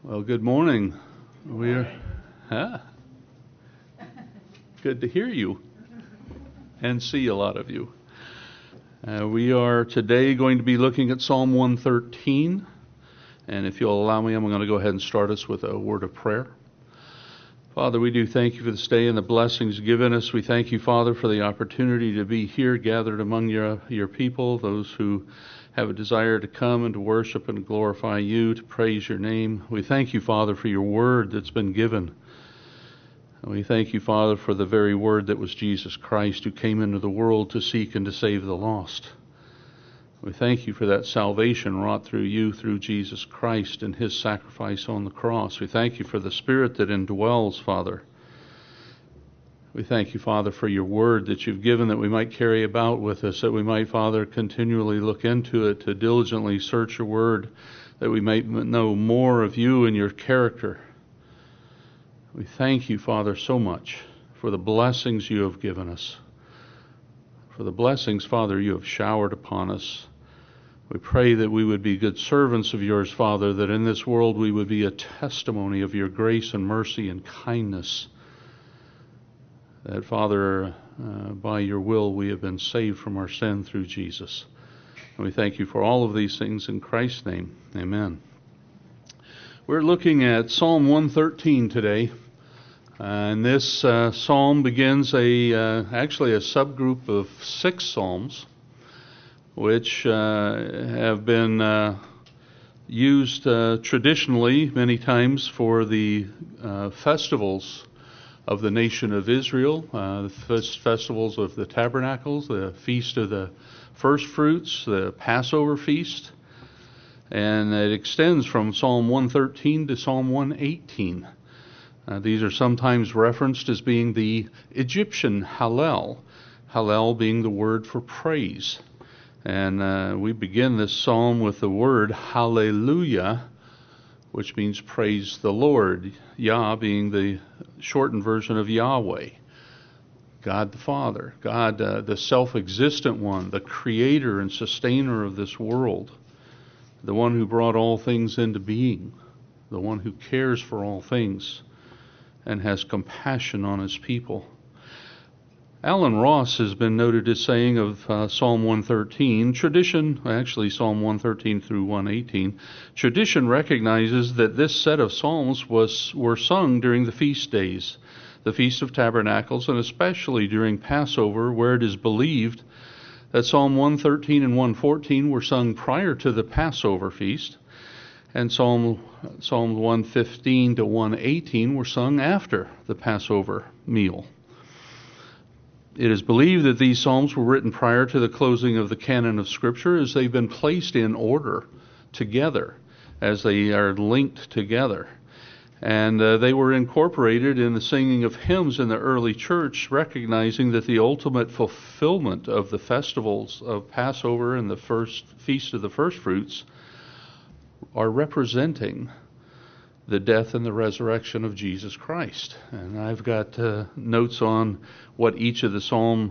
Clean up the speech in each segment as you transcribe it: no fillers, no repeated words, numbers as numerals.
Well, good morning. We're good to hear you and see a lot of you. We are today going to be looking at Psalm 113, and if you'll allow me, I'm going to go ahead and start us with a word of prayer. Father, we do thank you for this day and the blessings given us. We thank you, Father, for the opportunity to be here gathered among your people, those who have a desire to come and to worship and to glorify you, to praise your name. We thank you, Father, for your word that's been given. And we thank you, Father, for the very word that was Jesus Christ, who came into the world to seek and to save the lost. We thank you for that salvation wrought through you, through Jesus Christ and his sacrifice on the cross. We thank you for the Spirit that indwells, Father. We thank you, Father, for your word that you've given that we might carry about with us, that we might, Father, continually look into it, to diligently search your word, that we might know more of you and your character. We thank you, Father, so much for the blessings you have given us. For the blessings, Father, you have showered upon us. We pray that we would be good servants of yours, Father, that in this world we would be a testimony of your grace and mercy and kindness. That, Father, by your will we have been saved from our sin through Jesus. And we thank you for all of these things in Christ's name. Amen. We're looking at Psalm 113 today. And this psalm begins actually a subgroup of 6 psalms, which have been used traditionally many times for the festivals of the nation of Israel, the festivals of the tabernacles, the feast of the first fruits, the Passover feast, and it extends from Psalm 113 to Psalm 118. These are sometimes referenced as being the Egyptian Hallel, Hallel being the word for praise. And we begin this psalm with the word Hallelujah, which means praise the Lord, Yah being the shortened version of Yahweh, God the Father, God the self-existent one, the creator and sustainer of this world, the one who brought all things into being, the one who cares for all things and has compassion on his people. Alan Ross has been noted as saying of Psalm 113, Psalm 113 through 118, tradition recognizes that this set of psalms were sung during the feast days, the Feast of Tabernacles, and especially during Passover, where it is believed that Psalm 113 and 114 were sung prior to the Passover feast, and Psalm 115 to 118 were sung after the Passover meal. It is believed that these psalms were written prior to the closing of the canon of Scripture, as they've been placed in order together, as they are linked together. And they were incorporated in the singing of hymns in the early church, recognizing that the ultimate fulfillment of the festivals of Passover and the first Feast of the First Fruits are representing the death and the resurrection of Jesus Christ. And I've got notes on what each of these psalms,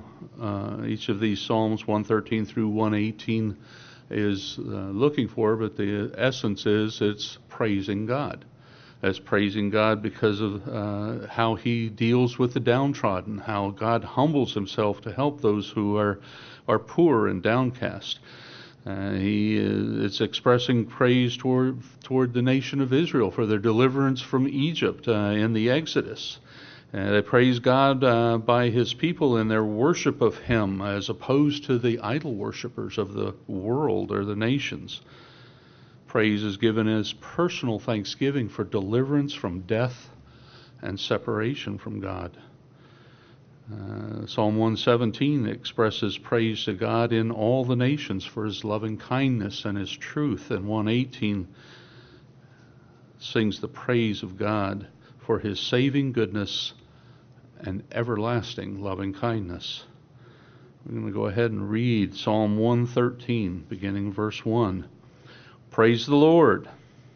113 through 118, is looking for, but the essence is it's praising God. It's praising God because of how he deals with the downtrodden, how God humbles himself to help those who are poor and downcast. It's expressing praise toward the nation of Israel for their deliverance from Egypt in the Exodus. They praise God by his people in their worship of him, as opposed to the idol worshipers of the world or the nations. Praise is given as personal thanksgiving for deliverance from death and separation from God. Psalm 117 expresses praise to God in all the nations for his loving kindness and his truth, and 118 sings the praise of God for his saving goodness and everlasting loving kindness. We're going to go ahead and read Psalm 113, beginning verse 1. Praise the Lord.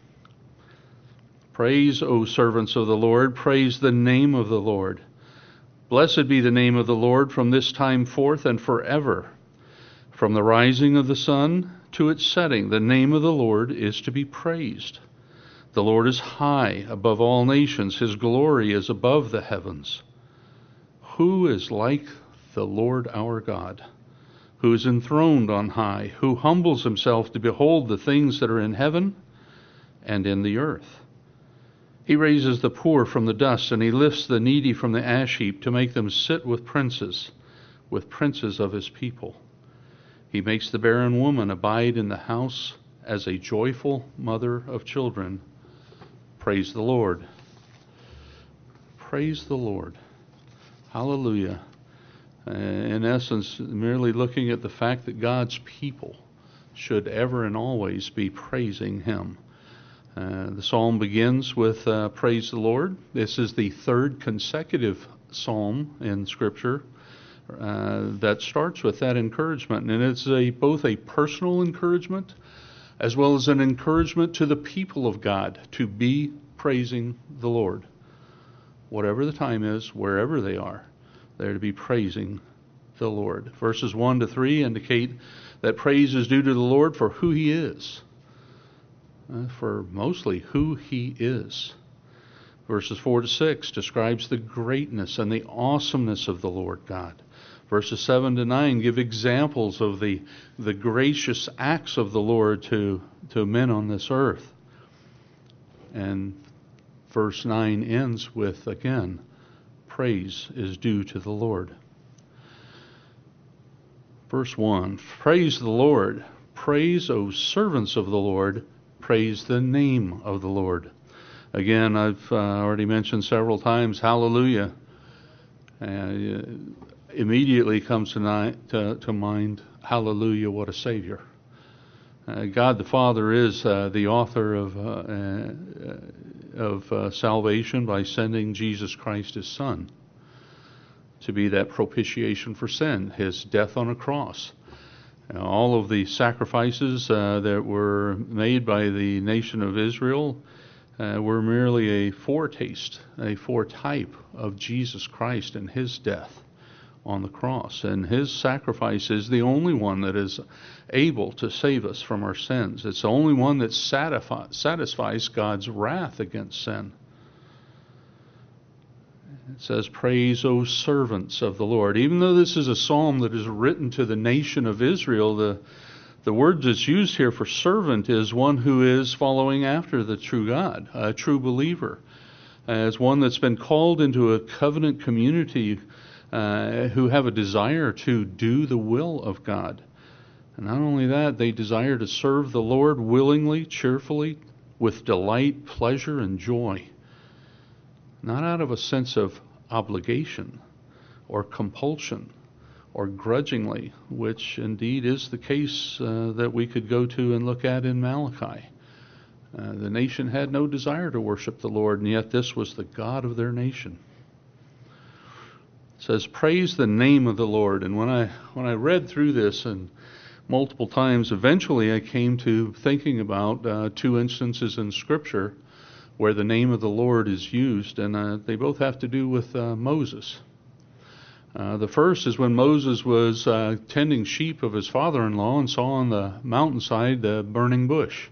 Praise, O servants of the Lord, praise the name of the Lord. Blessed be the name of the Lord from this time forth and forever. From the rising of the sun to its setting, the name of the Lord is to be praised. The Lord is high above all nations. His glory is above the heavens. Who is like the Lord our God, who is enthroned on high, who humbles himself to behold the things that are in heaven and in the earth? He raises the poor from the dust, and he lifts the needy from the ash heap to make them sit with princes of his people. He makes the barren woman abide in the house as a joyful mother of children. Praise the Lord. Praise the Lord. Hallelujah. In essence, merely looking at the fact that God's people should ever and always be praising him. The psalm begins with praise the Lord. This is the third consecutive psalm in Scripture that starts with that encouragement. And it's both a personal encouragement as well as an encouragement to the people of God to be praising the Lord. Whatever the time is, wherever they are, they're to be praising the Lord. Verses 1 to 3 indicate that praise is due to the Lord for who he is. For mostly who he is. Verses 4 to 6 describes the greatness and the awesomeness of the Lord God. Verses 7 to 9 give examples of the gracious acts of the Lord to men on this earth. And verse 9 ends with, again, praise is due to the Lord. Verse 1, praise the Lord. Praise, O servants of the Lord. Praise the name of the Lord. Again, I've already mentioned several times, hallelujah. Immediately comes to mind, hallelujah, what a Savior. God the Father is the author of salvation by sending Jesus Christ, his Son, to be that propitiation for sin, his death on a cross. All of the sacrifices that were made by the nation of Israel were merely a foretaste, a foretype of Jesus Christ and his death on the cross. And his sacrifice is the only one that is able to save us from our sins. It's the only one that satisfies God's wrath against sin. It says, praise, O servants of the Lord. Even though this is a psalm that is written to the nation of Israel, the word that's used here for servant is one who is following after the true God, a true believer, as one that's been called into a covenant community who have a desire to do the will of God. And not only that, they desire to serve the Lord willingly, cheerfully, with delight, pleasure, and joy. Not out of a sense of obligation or compulsion or grudgingly, which indeed is the case that we could go to and look at in Malachi. The nation had no desire to worship the Lord, and yet this was the God of their nation. It says, praise the name of the Lord. And when I read through this and multiple times, eventually I came to thinking about two instances in Scripture where the name of the Lord is used, and they both have to do with Moses. The first is when Moses was tending sheep of his father-in-law and saw on the mountainside the burning bush.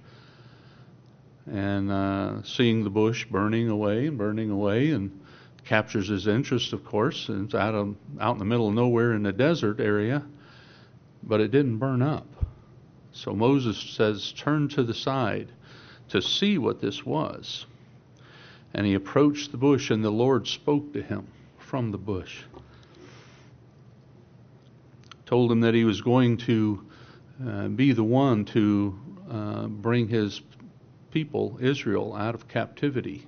And seeing the bush burning away, and captures his interest, of course. And it's out in the middle of nowhere in the desert area, but it didn't burn up. So Moses says, turn to the side to see what this was. And he approached the bush, and the Lord spoke to him from the bush. Told him that he was going to be the one to bring his people, Israel, out of captivity.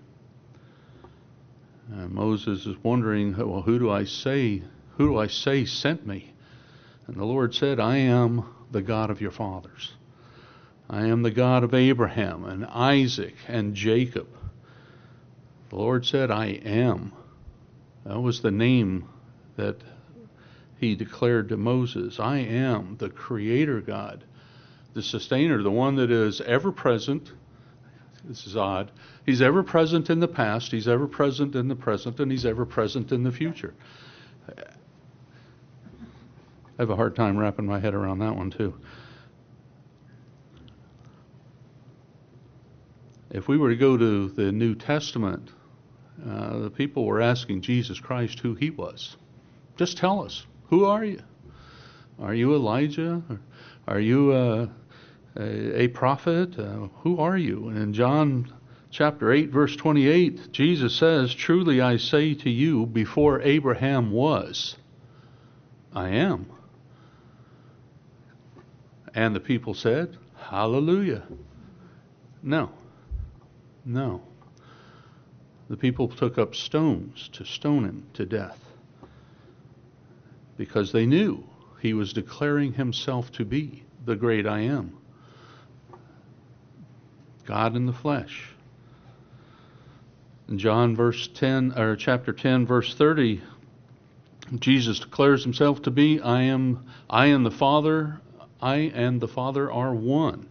Moses is wondering, well, who do I say sent me? And the Lord said, I am the God of your fathers. I am the God of Abraham and Isaac and Jacob. The Lord said, I am. That was the name that he declared to Moses. I am the Creator God, the Sustainer, the one that is ever present. This is odd. He's ever present in the past, he's ever present in the present, and he's ever present in the future. I have a hard time wrapping my head around that one too. If we were to go to the New Testament, the people were asking Jesus Christ who he was. Just tell us, who are you? Are you Elijah? Are you a prophet? Who are you? And in John chapter 8, verse 28, Jesus says, "Truly I say to you, before Abraham was, I am." And the people said, "Hallelujah." No. The people took up stones to stone him to death because they knew he was declaring himself to be the great I am, God in the flesh. In John chapter 10, verse 30, Jesus declares himself to be, I and the Father are one.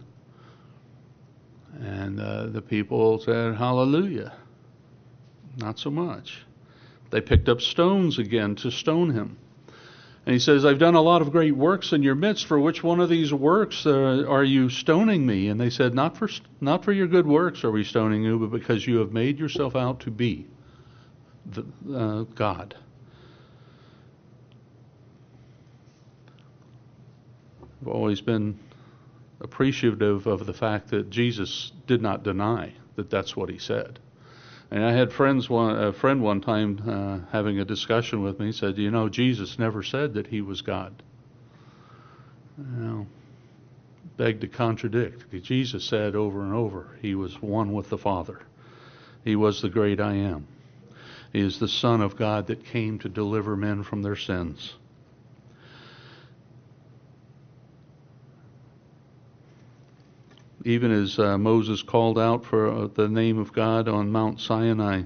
And the people said, "Hallelujah." Not so much. They picked up stones again to stone him. And he says, "I've done a lot of great works in your midst. For which one of these works are you stoning me?" And they said, not for your good works are we stoning you, but because you have made yourself out to be God. I've always been appreciative of the fact that Jesus did not deny that that's what he said. And I had a friend one time having a discussion with me, said, Jesus never said that he was God. Begged to contradict. Jesus said over and over, he was one with the Father. He was the great I am. He is the Son of God that came to deliver men from their sins. Even as Moses called out for the name of God on Mount Sinai.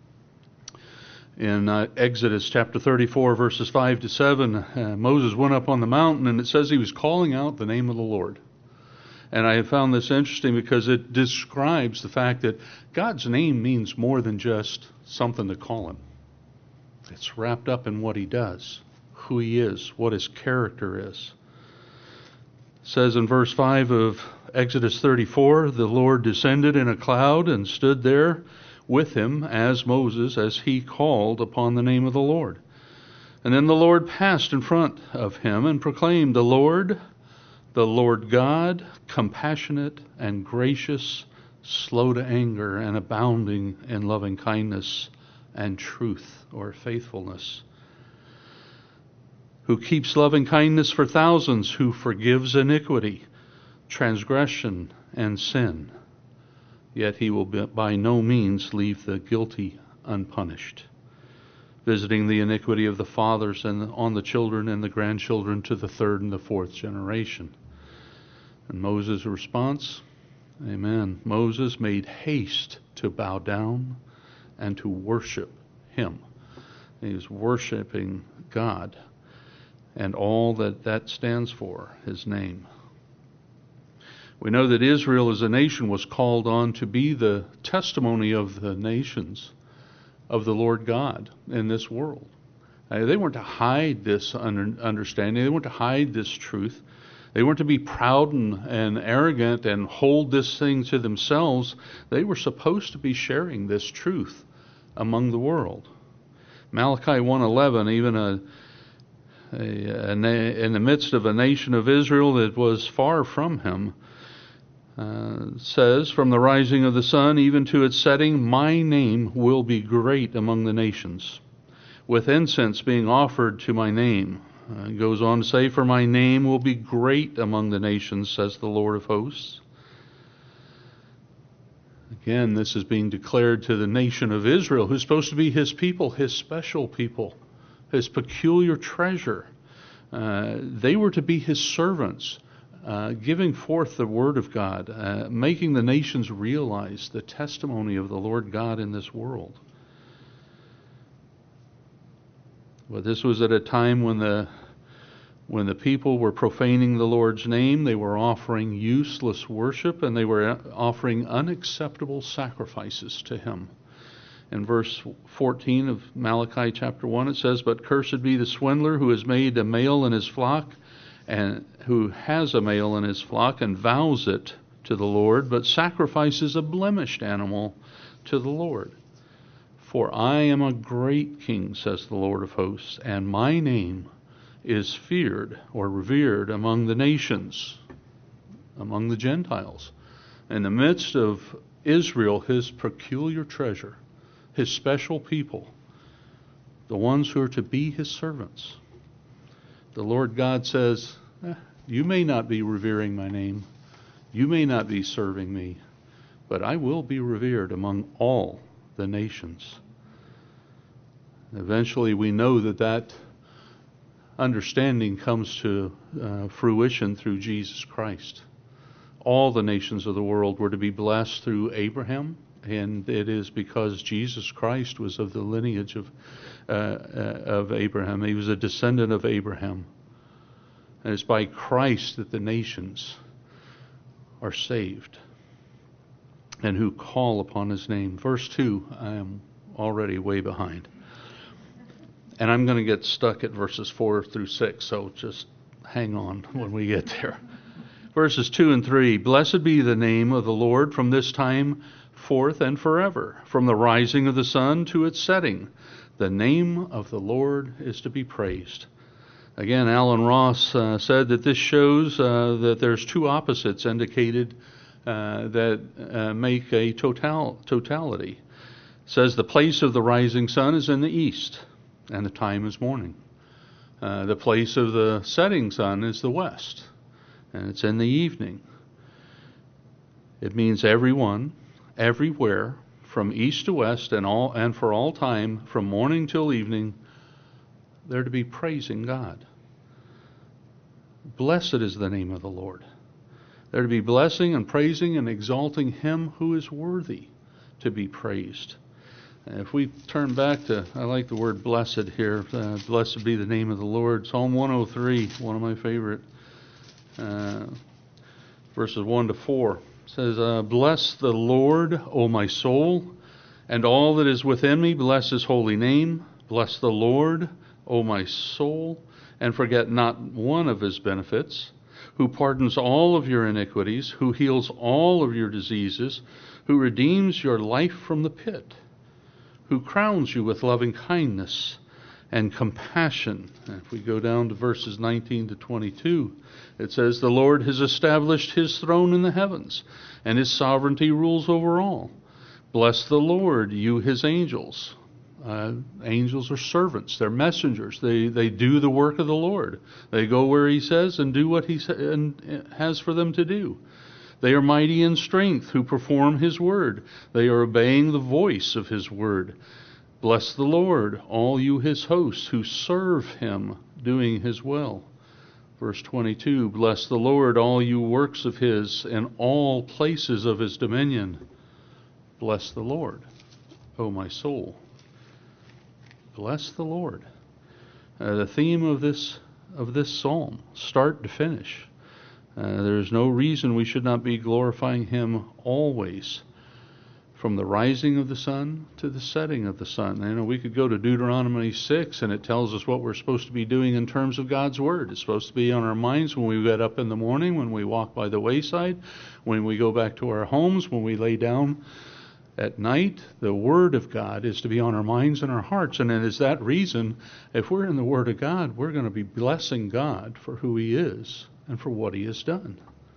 In Exodus chapter 34, verses 5 to 7, Moses went up on the mountain, and it says he was calling out the name of the Lord. And I have found this interesting because it describes the fact that God's name means more than just something to call him. It's wrapped up in what he does, who he is, what his character is. It says in verse 5 of Exodus 34, the Lord descended in a cloud and stood there with him as Moses, as he called upon the name of the Lord. And then the Lord passed in front of him and proclaimed, the Lord God, compassionate and gracious, slow to anger and abounding in loving kindness and truth," or faithfulness, "who keeps loving kindness for thousands, who forgives iniquity, transgression, and sin. Yet he will by no means leave the guilty unpunished, visiting the iniquity of the fathers and on the children and the grandchildren to the third and the fourth generation." And Moses' response, amen. Moses made haste to bow down and to worship him. He was worshiping God and all that stands for, his name. We know that Israel as a nation was called on to be the testimony of the nations of the Lord God in this world. They weren't to hide this understanding. They weren't to hide this truth. They weren't to be proud and arrogant and hold this thing to themselves. They were supposed to be sharing this truth among the world. Malachi 1:11, even in the midst of a nation of Israel that was far from him, says, "From the rising of the sun even to its setting, my name will be great among the nations, with incense being offered to my name." It goes on to say, "For my name will be great among the nations, says the Lord of hosts." Again, this is being declared to the nation of Israel, who's supposed to be his people, his special people, his peculiar treasure. They were to be his servants, giving forth the word of God, making the nations realize the testimony of the Lord God in this world. But this was at a time when the people were profaning the Lord's name. They were offering useless worship, and they were offering unacceptable sacrifices to him. In verse 14 of Malachi chapter 1, it says, "But cursed be the swindler who has made a male in his flock, and who has a male in his flock, and vows it to the Lord, but sacrifices a blemished animal to the Lord. For I am a great king, says the Lord of hosts, and my name is feared or revered among the nations, among the Gentiles. In the midst of Israel, his peculiar treasure, his special people, the ones who are to be his servants. The Lord God says, you may not be revering my name, you may not be serving me, but I will be revered among all the nations. Eventually we know that understanding comes to fruition through Jesus Christ. All the nations of the world were to be blessed through Abraham, and it is because Jesus Christ was of the lineage of Abraham. He was a descendant of Abraham. And it's by Christ that the nations are saved and who call upon his name. Verse 2, I am already way behind. And I'm going to get stuck at verses 4 through 6, so just hang on when we get there. Verses 2 and 3, blessed be the name of the Lord from this time forth and forever, from the rising of the sun to its setting. The name of the Lord is to be praised. Again, Alan Ross said that this shows that there's two opposites indicated that make a totality. It says the place of the rising sun is in the east, and the time is morning. The place of the setting sun is the west, and it's in the evening. It means everyone, everywhere, from east to west, and for all time, from morning till evening, they're to be praising God. Blessed is the name of the Lord. They're to be blessing and praising and exalting him who is worthy to be praised. And if we turn back to, I like the word blessed here, blessed be the name of the Lord. Psalm 103, one of my favorite, verses 1 to 4, says, bless the Lord, O my soul, and all that is within me, bless his holy name. Bless the Lord, O my soul, and forget not one of his benefits, who pardons all of your iniquities, who heals all of your diseases, who redeems your life from the pit, who crowns you with loving kindness and compassion. And if we go down to verses 19 to 22, it says, the Lord has established his throne in the heavens, and his sovereignty rules over all. Bless the Lord, you his angels. Angels are servants. They're messengers. They do the work of the Lord. They go where he says and do what he has for them to do. They are mighty in strength who perform his word. They are obeying the voice of his word. Bless the Lord, all you his hosts who serve him, doing his will. Verse 22, bless the Lord, all you works of his, and all places of his dominion. Bless the Lord, O my soul. Bless the Lord. The theme of this psalm, start to finish. There is no reason we should not be glorifying him always, from the rising of the sun to the setting of the sun. You know, we could go to Deuteronomy 6, and it tells us what we're supposed to be doing in terms of God's word. It's supposed to be on our minds when we get up in the morning, when we walk by the wayside, when we go back to our homes, when we lay down at night. The Word of God is to be on our minds and our hearts. And it is that reason, if we're in the Word of God, we're going to be blessing God for who he is and for what he has done.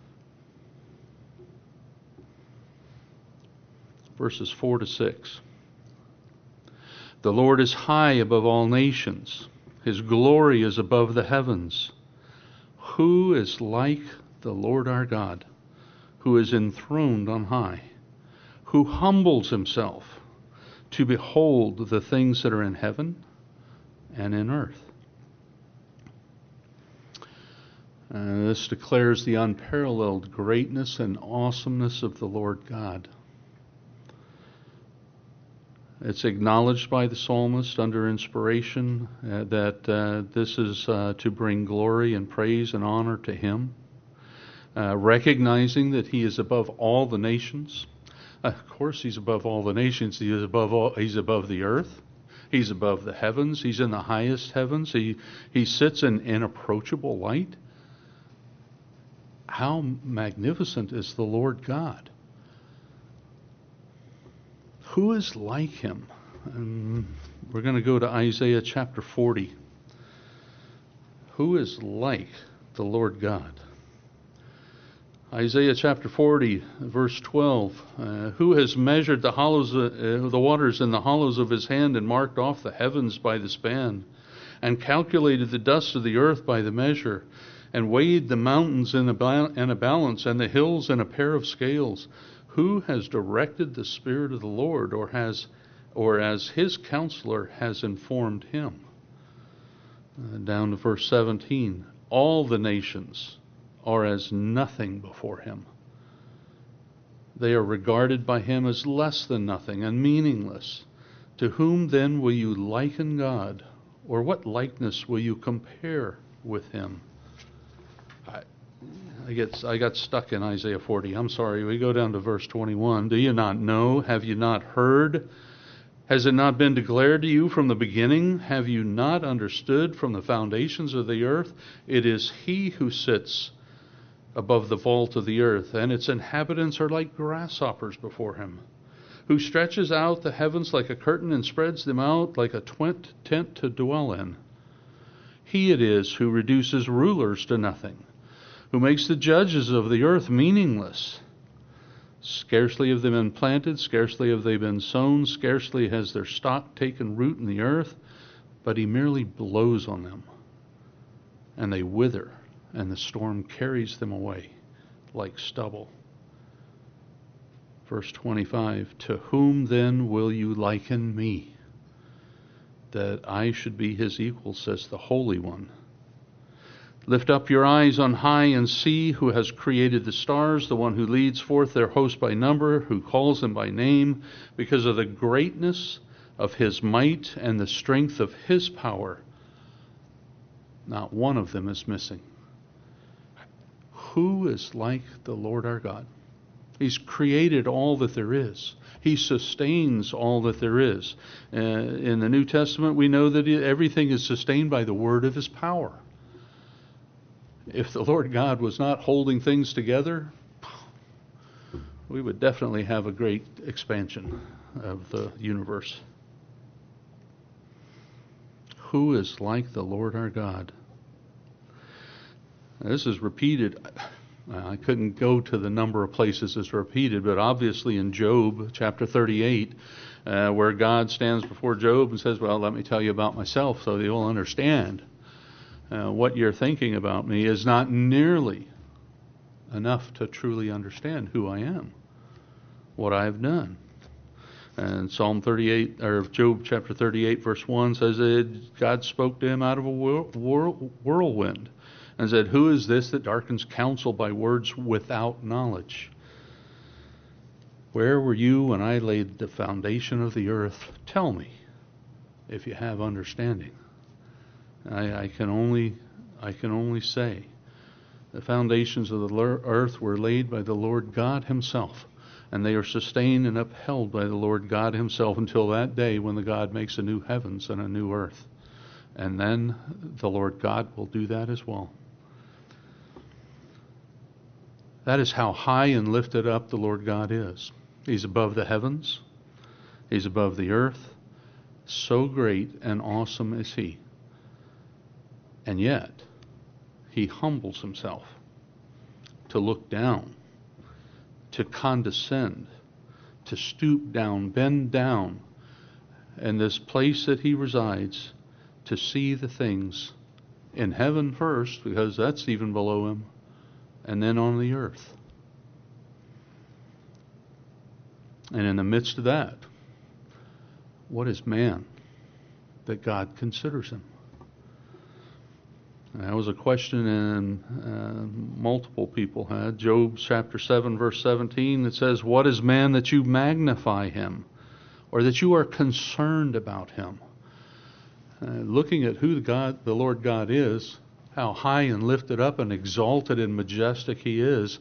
Verses 4 to 6. The Lord is high above all nations. His glory is above the heavens. Who is like the Lord our God, who is enthroned on high, who humbles himself to behold the things that are in heaven and in earth. This declares the unparalleled greatness and awesomeness of the Lord God. It's acknowledged by the psalmist under inspiration that this is to bring glory and praise and honor to him, recognizing that he is above all the nations. Of course, he's above all the nations. He is he's above the earth. He's above the heavens. He's in the highest heavens. He sits in inapproachable light. How magnificent is the Lord God? Who is like him? And we're going to go to Isaiah chapter 40. Who is like the Lord God? Isaiah chapter 40, verse 12. Who has measured the waters in the hollows of his hand, and marked off the heavens by the span, and calculated the dust of the earth by the measure, and weighed the mountains in a balance, and the hills in a pair of scales? Who has directed the Spirit of the Lord, or as his counselor has informed him? Down to verse 17. All the nations are as nothing before him. They are regarded by him as less than nothing and meaningless. To whom then will you liken God, or what likeness will you compare with him? I got stuck in Isaiah 40. I'm sorry. We go down to verse 21. Do you not know? Have you not heard? Has it not been declared to you from the beginning? Have you not understood from the foundations of the earth? It is he who sits above the vault of the earth, and its inhabitants are like grasshoppers before him, who stretches out the heavens like a curtain and spreads them out like a tent to dwell in. He it is who reduces rulers to nothing, who makes the judges of the earth meaningless. Scarcely have they been planted, scarcely have they been sown, scarcely has their stock taken root in the earth, but he merely blows on them, and they wither, and the storm carries them away like stubble. Verse 25, to whom then will you liken me, that I should be his equal, says the Holy One. Lift up your eyes on high and see who has created the stars, the one who leads forth their host by number, who calls them by name, because of the greatness of his might and the strength of his power. Not one of them is missing. Who is like the Lord our God? He's created all that there is. He sustains all that there is. In the New Testament, we know that everything is sustained by the word of his power. If the Lord God was not holding things together, we would definitely have a great expansion of the universe. Who is like the Lord our God? Now, this is repeated. I couldn't go to the number of places it's repeated, but obviously in Job chapter 38, where God stands before Job and says, well, let me tell you about myself so that you'll understand. What you're thinking about me is not nearly enough to truly understand who I am, what I have done. And Psalm 38, or Job chapter 38, verse 1 says that God spoke to him out of a whirlwind and said, who is this that darkens counsel by words without knowledge? Where were you when I laid the foundation of the earth? Tell me, if you have understanding. I can only say the foundations of the earth were laid by the Lord God himself, and they are sustained and upheld by the Lord God himself until that day when the God makes a new heavens and a new earth. And then the Lord God will do that as well. That is how high and lifted up the Lord God is. He's above the heavens. He's above the earth. So great and awesome is he. And yet, he humbles himself to look down, to condescend, to stoop down, bend down, in this place that he resides, to see the things in heaven first, because that's even below him, and then on the earth. And in the midst of that, what is man that God considers him? That was a question multiple people had. Job chapter 7, verse 17, that says, what is man that you magnify him, or that you are concerned about him? Looking at who the Lord God is, how high and lifted up and exalted and majestic he is,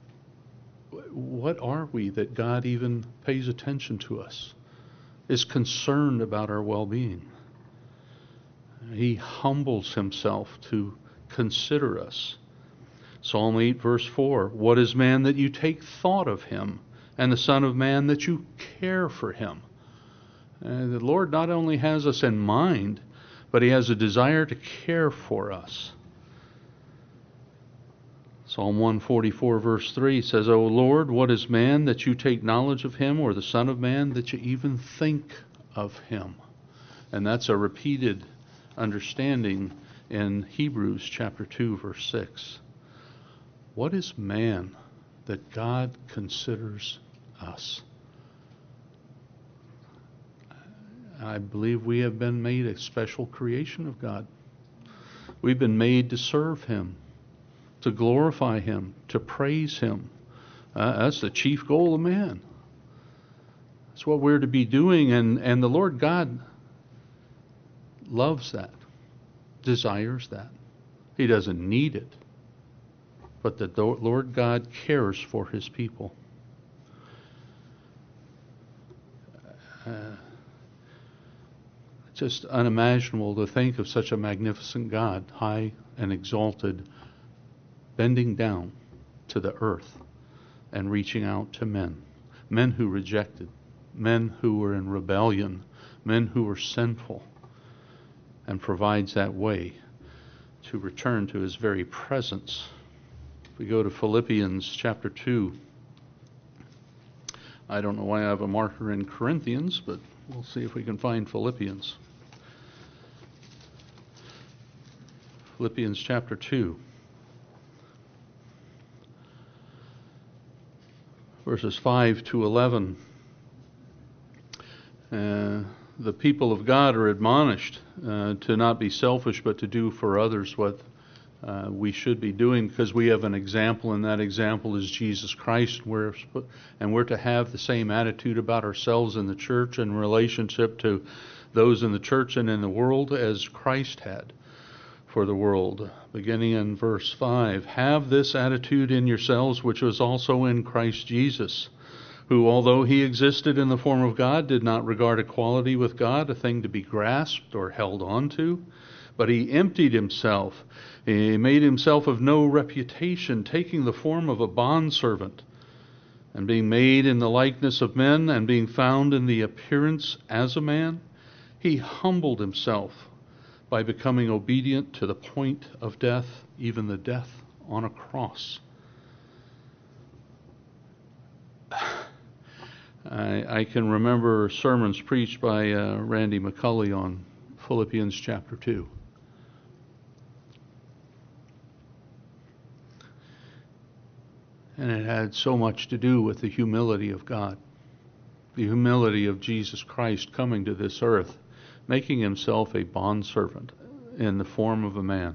what are we that God even pays attention to us, is concerned about our well-being? He humbles himself to consider us. Psalm 8, verse 4, what is man that you take thought of him, and the Son of Man that you care for him? The Lord not only has us in mind, but he has a desire to care for us. Psalm 144, verse 3 says, O Lord, what is man that you take knowledge of him, or the Son of Man that you even think of him? And that's a repeated understanding in Hebrews chapter 2, verse 6. What is man that God considers us? I believe we have been made a special creation of God. We've been made to serve him, to glorify him, to praise him. That's the chief goal of man. That's what we're to be doing, and the Lord God loves that, desires that. He doesn't need it, but the Lord God cares for his people. Just unimaginable to think of such a magnificent God, high and exalted, bending down to the earth and reaching out to men. Men who rejected, men who were in rebellion, men who were sinful, and provides that way to return to his very presence. If we go to Philippians chapter 2, I don't know why I have a marker in Corinthians, but we'll see if we can find Philippians. Philippians chapter 2, verses 5 to 11. The people of God are admonished to not be selfish, but to do for others what we should be doing, because we have an example, and that example is Jesus Christ. And we're to have the same attitude about ourselves in the church in relationship to those in the church and in the world as Christ had for the world. Beginning in verse 5, have this attitude in yourselves, which was also in Christ Jesus, who, although he existed in the form of God, did not regard equality with God a thing to be grasped or held on to, but he emptied himself. He made himself of no reputation, taking the form of a bondservant, and being made in the likeness of men, and being found in the appearance as a man, he humbled himself by becoming obedient to the point of death, even the death on a cross. I can remember sermons preached by Randy McCulley on Philippians chapter 2. And it had so much to do with the humility of God, the humility of Jesus Christ coming to this earth, making himself a bondservant in the form of a man.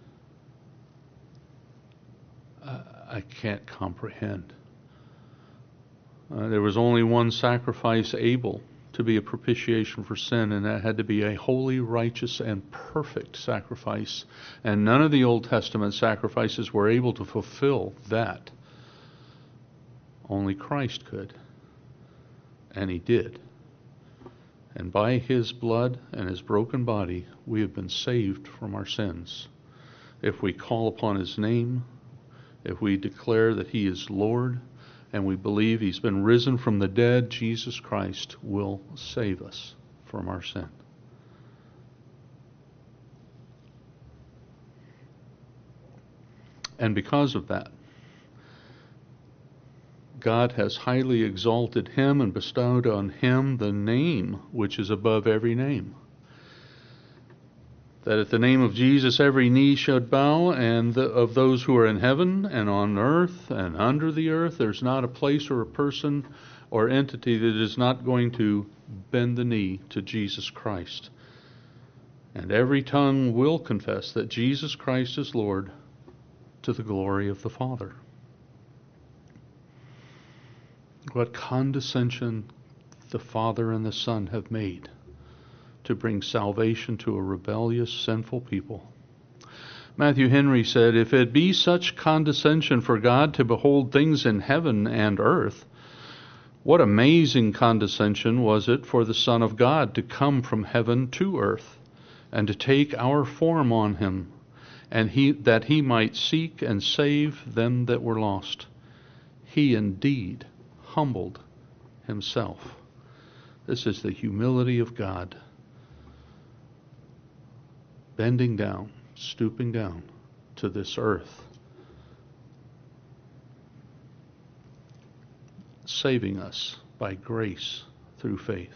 I can't comprehend. There was only one sacrifice able to be a propitiation for sin, and that had to be a holy, righteous, and perfect sacrifice. And none of the Old Testament sacrifices were able to fulfill that. Only Christ could. And he did. And by his blood and his broken body, we have been saved from our sins. If we call upon his name, if we declare that he is Lord, and we believe he's been risen from the dead, Jesus Christ will save us from our sin. And because of that, God has highly exalted him and bestowed on him the name which is above every name, that at the name of Jesus every knee should bow, and of those who are in heaven and on earth and under the earth. There's not a place or a person or entity that is not going to bend the knee to Jesus Christ. And every tongue will confess that Jesus Christ is Lord, to the glory of the Father. What condescension the Father and the Son have made to bring salvation to a rebellious, sinful people. Matthew Henry said, if it be such condescension for God to behold things in heaven and earth, what amazing condescension was it for the Son of God to come from heaven to earth, and to take our form on him, and that he might seek and save them that were lost. He indeed humbled himself. This is the humility of God, bending down, stooping down to this earth, saving us by grace through faith.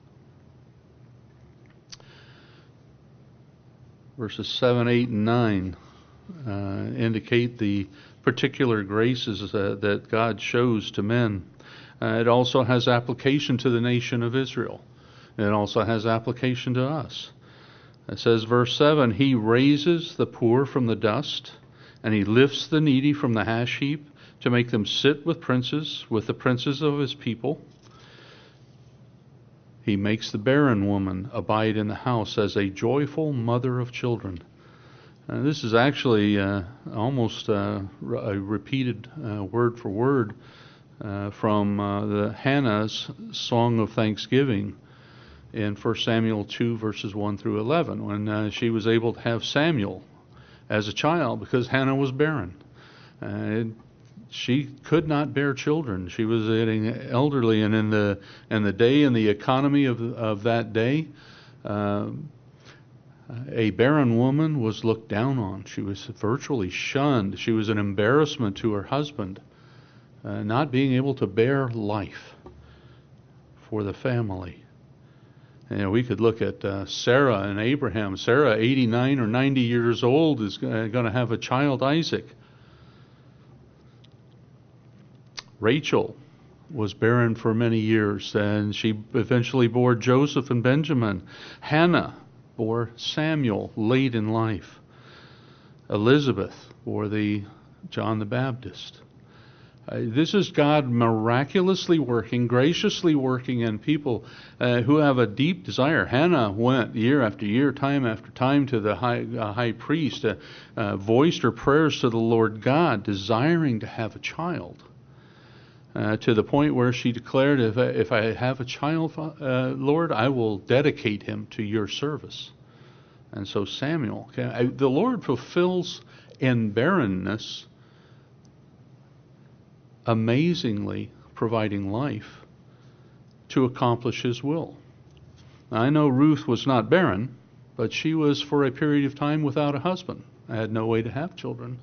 Verses 7, 8, and 9 indicate the particular graces that God shows to men. It also has application to the nation of Israel. It also has application to us. It says, verse 7, He raises the poor from the dust, and He lifts the needy from the ash heap, to make them sit with the princes of His people. He makes the barren woman abide in the house as a joyful mother of children. This is actually almost a repeated word for word from the Hannah's Song of Thanksgiving in 1 Samuel 2, verses 1 through 11, when she was able to have Samuel as a child because Hannah was barren. She could not bear children. She was getting elderly, and in the day and the economy of that day, a barren woman was looked down on. She was virtually shunned. She was an embarrassment to her husband, not being able to bear life for the family. We could look at Sarah and Abraham. Sarah, 89 or 90 years old, is going to have a child, Isaac. Rachel was barren for many years, and she eventually bore Joseph and Benjamin. Hannah bore Samuel late in life. Elizabeth bore John the Baptist. This is God miraculously working, graciously working in people who have a deep desire. Hannah went year after year, time after time, to the high priest, voiced her prayers to the Lord God, desiring to have a child. To the point where she declared, if I have a child, Lord, I will dedicate him to your service. And so Samuel, the Lord fulfills in barrenness, amazingly providing life to accomplish His will. Now, I know Ruth was not barren, but she was for a period of time without a husband. I had no way to have children.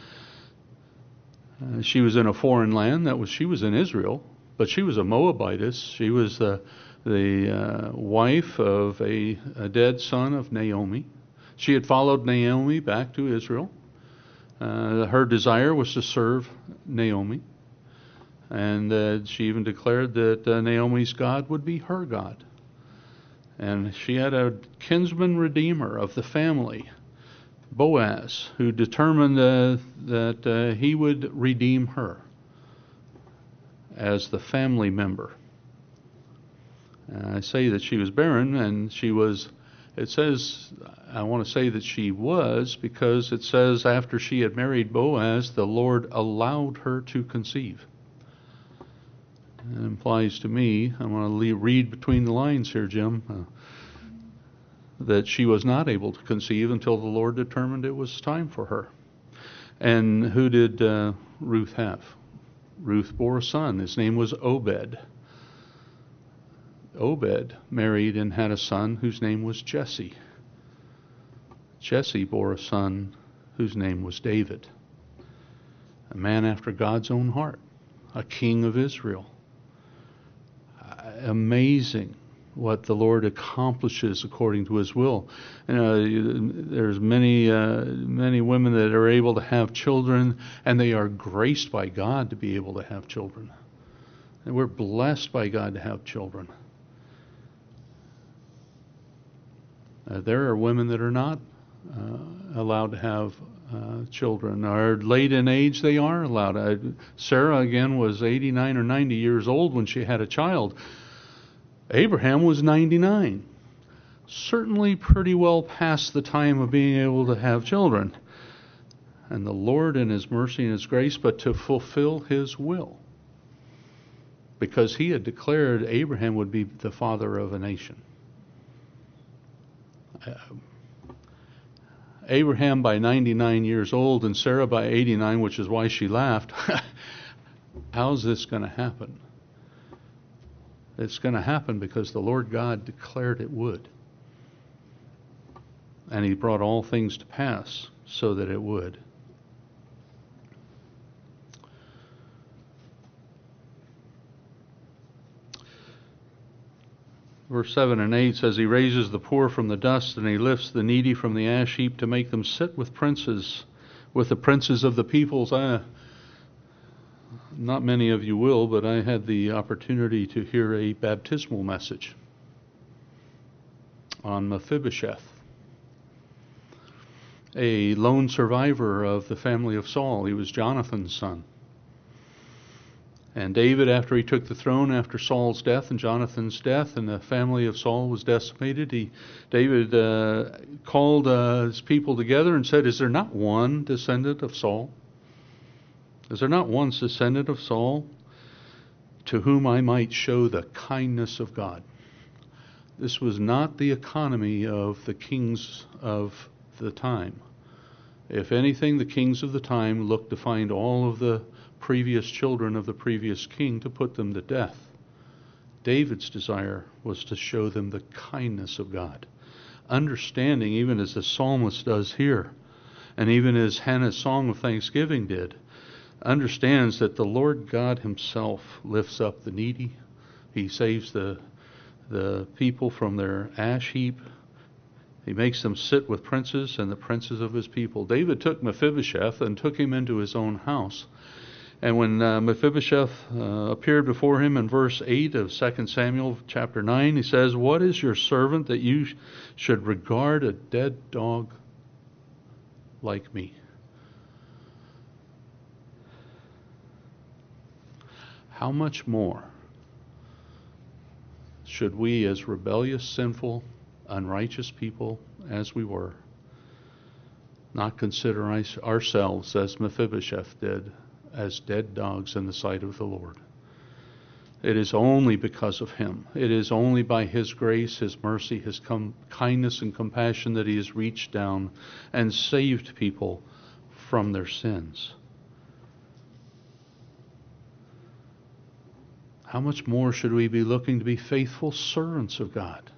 She was in a foreign land. She was in Israel, but she was a Moabitess. She was the wife of a dead son of Naomi. She had followed Naomi back to Israel. Her desire was to serve Naomi, and she even declared that Naomi's God would be her God. And she had a kinsman redeemer of the family, Boaz, who determined that he would redeem her as the family member. I say that she was barren, and it says, I want to say that she was, because it says after she had married Boaz, the Lord allowed her to conceive. It implies to me, I want to read between the lines here, Jim, that she was not able to conceive until the Lord determined it was time for her. And who did Ruth have? Ruth bore a son. His name was Obed. Obed married and had a son whose name was Jesse. Jesse bore a son whose name was David. A man after God's own heart. A king of Israel. Amazing what the Lord accomplishes according to His will. There's many women that are able to have children, and they are graced by God to be able to have children. And we're blessed by God to have children. There are women that are not allowed to have children, or late in age they are allowed. Sarah, again, was 89 or 90 years old when she had a child. Abraham was 99. Certainly pretty well past the time of being able to have children. And the Lord in His mercy and His grace, but to fulfill His will. Because He had declared Abraham would be the father of a nation. Abraham by 99 years old and Sarah by 89, which is why she laughed. How's this going to happen? It's going to happen because the Lord God declared it would. And He brought all things to pass so that it would. Verse 7 and 8 says, He raises the poor from the dust, and He lifts the needy from the ash heap to make them sit with princes, with the princes of the peoples. Not many of you will, but I had the opportunity to hear a baptismal message on Mephibosheth, a lone survivor of the family of Saul. He was Jonathan's son. And David, after he took the throne after Saul's death and Jonathan's death, and the family of Saul was decimated, David called his people together and said, Is there not one descendant of Saul? Is there not one descendant of Saul to whom I might show the kindness of God? This was not the economy of the kings of the time. If anything, the kings of the time looked to find all of the previous children of the previous king to put them to death. David's desire was to show them the kindness of God. Understanding, even as the psalmist does here, and even as Hannah's song of thanksgiving did, understands that the Lord God Himself lifts up the needy. He saves the people from their ash heap. He makes them sit with princes and the princes of His people. David took Mephibosheth and took him into his own house. And when Mephibosheth appeared before him in verse 8 of 2 Samuel chapter 9, he says, What is your servant that you should regard a dead dog like me? How much more should we, as rebellious, sinful, unrighteous people as we were, not consider ourselves, as Mephibosheth did, as dead dogs in the sight of the Lord? It is only because of Him. It is only by His grace, His mercy, His kindness and compassion that He has reached down and saved people from their sins. How much more should we be looking to be faithful servants of God?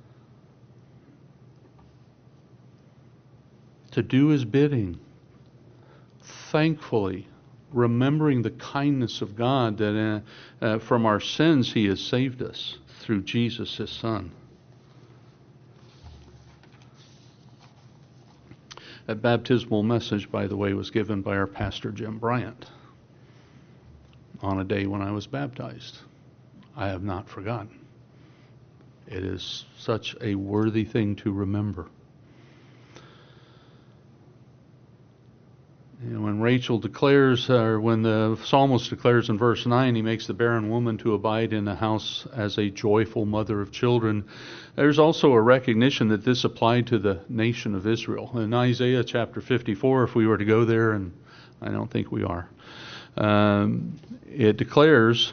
To do His bidding, thankfully, remembering the kindness of God that from our sins He has saved us through Jesus, His Son. That baptismal message, by the way, was given by our pastor, Jim Bryant, on a day when I was baptized. I have not forgotten. It is such a worthy thing to remember. When Rachel declares, or when the psalmist declares in verse 9, he makes the barren woman to abide in the house as a joyful mother of children. There's also a recognition that this applied to the nation of Israel. In Isaiah chapter 54, if we were to go there, and I don't think we are, it declares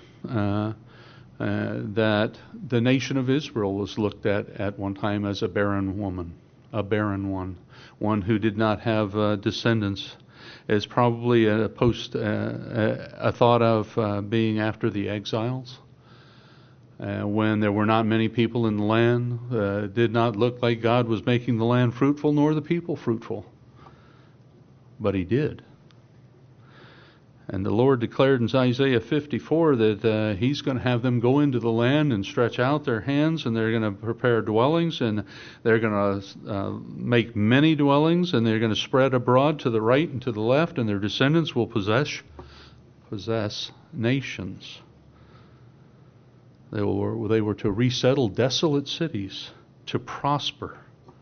that the nation of Israel was looked at one time as a barren woman, a barren one who did not have descendants. Is probably a thought of being after the exiles, when there were not many people in the land. Did not look like God was making the land fruitful, nor the people fruitful. But He did. And the Lord declared in Isaiah 54 that He's going to have them go into the land and stretch out their hands, and they're going to prepare dwellings, and they're going to make many dwellings, and they're going to spread abroad to the right and to the left, and their descendants will possess nations. They were to resettle desolate cities, to prosper.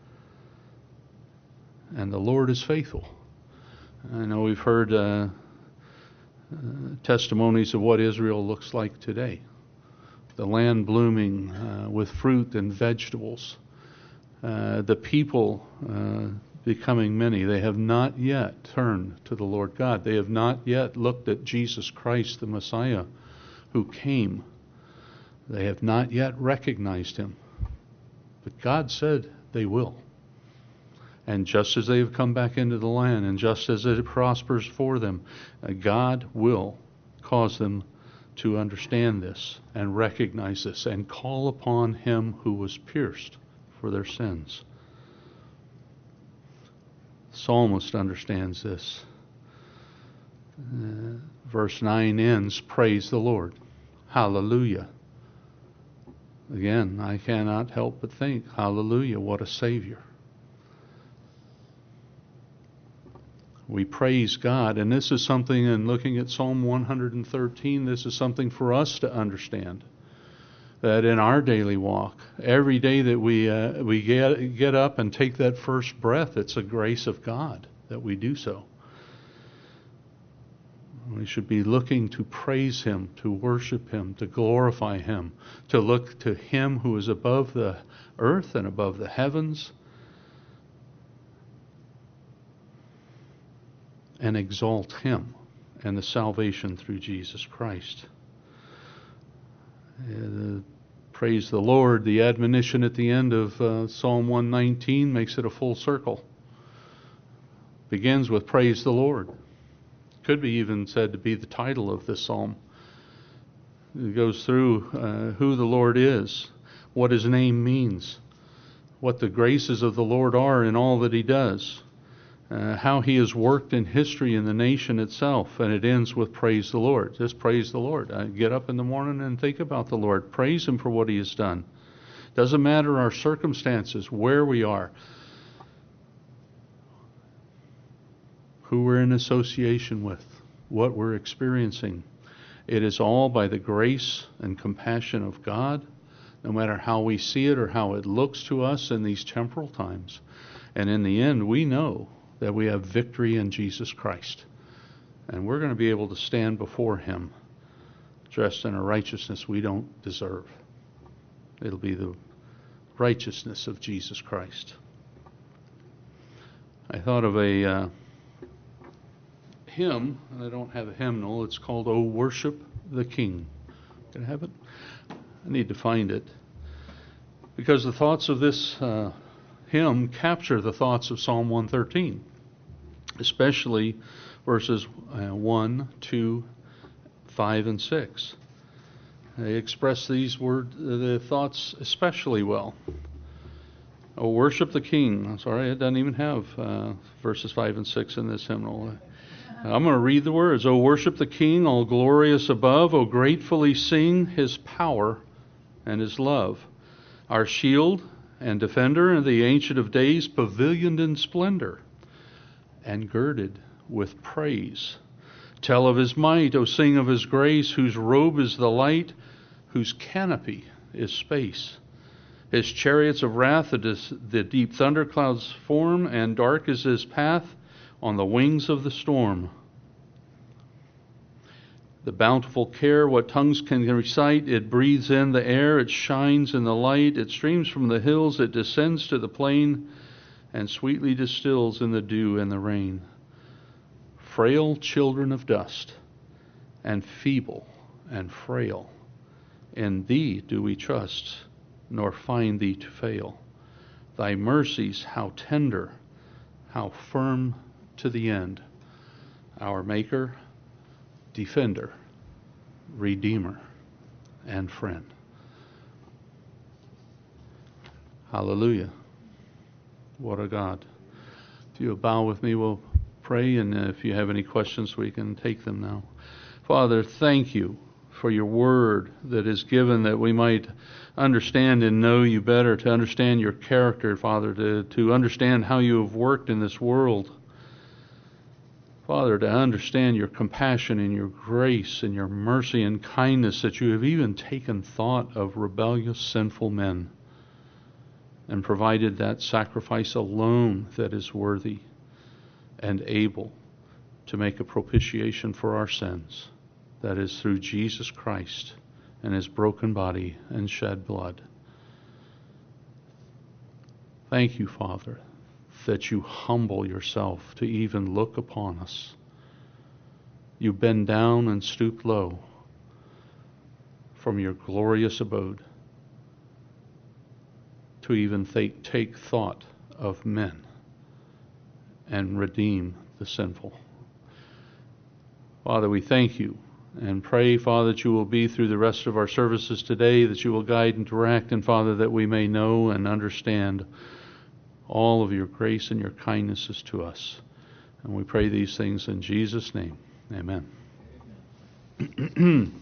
And the Lord is faithful. I know we've heard testimonies of what Israel looks like today. The land blooming with fruit and vegetables. The people becoming many. They have not yet turned to the Lord God. They have not yet looked at Jesus Christ, the Messiah, who came. They have not yet recognized Him. But God said they will. And just as they have come back into the land, and just as it prospers for them, God will cause them to understand this and recognize this and call upon Him who was pierced for their sins. The psalmist understands this. Verse 9 ends, praise the Lord. Hallelujah. Again, I cannot help but think, hallelujah, what a Savior. We praise God, and this is something, in looking at Psalm 113, this is something for us to understand. That in our daily walk, every day that we get up and take that first breath, it's a grace of God that we do so. We should be looking to praise Him, to worship Him, to glorify Him, to look to Him who is above the earth and above the heavens, and exalt Him and the salvation through Jesus Christ. Praise the Lord. The admonition at the end of Psalm 119 makes it a full circle. Begins with praise the Lord. Could be even said to be the title of this psalm. It goes through who the Lord is, what His name means, what the graces of the Lord are in all that He does, how He has worked in history in the nation itself, and it ends with praise the Lord. Just praise the Lord. Get up in the morning and think about the Lord. Praise Him for what He has done. Doesn't matter our circumstances, where we are, who we're in association with, what we're experiencing. It is all by the grace and compassion of God, no matter how we see it or how it looks to us in these temporal times. And in the end, we know that we have victory in Jesus Christ. And we're going to be able to stand before Him dressed in a righteousness we don't deserve. It'll be the righteousness of Jesus Christ. I thought of a hymn, and I don't have a hymnal. It's called "O Worship the King." Can I have it? I need to find it. Because the thoughts of this hymn capture the thoughts of Psalm 113, especially verses 1, 2, 5, and 6. They express the thoughts especially well. Oh, worship the King. I'm sorry, it doesn't even have verses 5 and 6 in this hymnal. I'm going to read the words. O worship the King, all glorious above. O gratefully sing His power and His love. Our shield and defender, and the Ancient of Days, pavilioned in splendor and girded with praise. Tell of His might, O sing of His grace, whose robe is the light, whose canopy is space. His chariots of wrath the deep thunderclouds form, and dark is His path on the wings of the storm. The bountiful care, what tongues can recite, it breathes in the air, it shines in the light, it streams from the hills, it descends to the plain, and sweetly distills in the dew and the rain. Frail children of dust, and feeble and frail, in Thee do we trust, nor find Thee to fail. Thy mercies, how tender, how firm to the end. Our Maker, Defender, Redeemer, and Friend. Hallelujah. What a God. If you bow with me, we'll pray, and if you have any questions, we can take them now. Father, thank You for Your word that is given that we might understand and know You better, to understand Your character, Father, to understand how You have worked in this world. Father, to understand Your compassion and Your grace and Your mercy and kindness, that You have even taken thought of rebellious, sinful men and provided that sacrifice alone that is worthy and able to make a propitiation for our sins. That is through Jesus Christ and His broken body and shed blood. Thank You, Father, that You humble Yourself to even look upon us. You bend down and stoop low from Your glorious abode to even take thought of men and redeem the sinful. Father, we thank you and pray, Father, that you will be through the rest of our services today, that you will guide and direct, and Father, that we may know and understand all of your grace and your kindnesses to us. And we pray these things in Jesus' name. Amen.